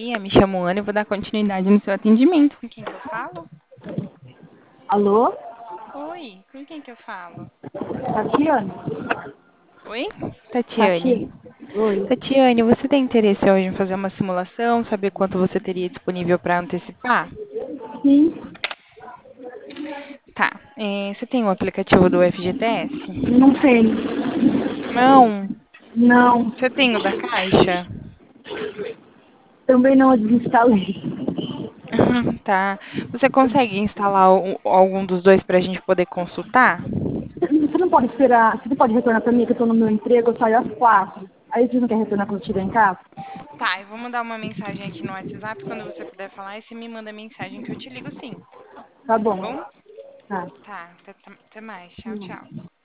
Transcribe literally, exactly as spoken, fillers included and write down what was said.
dia, me chamo Ana e vou dar continuidade no seu atendimento. Com quem que eu falo? Alô? Oi, com quem que eu falo? Tatiane? Oi? Tatiane. Tatiane? Oi. Tatiane, você tem interesse hoje em fazer uma simulação, saber quanto você teria disponível para antecipar? Sim, Tá. É, você tem o aplicativo do F G T S? não tem. Não. Não, Você tem o da Caixa? também não a desinstalei. Tá. Você consegue instalar o- algum dos dois para a gente poder consultar? Você não pode esperar, você não pode retornar pra mim que eu tô no meu emprego, eu saio às quatro. Aí você não quer retornar quando eu estiver em casa? Tá, eu vou mandar uma mensagem aqui no WhatsApp quando você puder falar e você me manda mensagem que eu te ligo sim, Tá tá bom. bom? Tá. Tá, até, até mais. Tchau, tchau.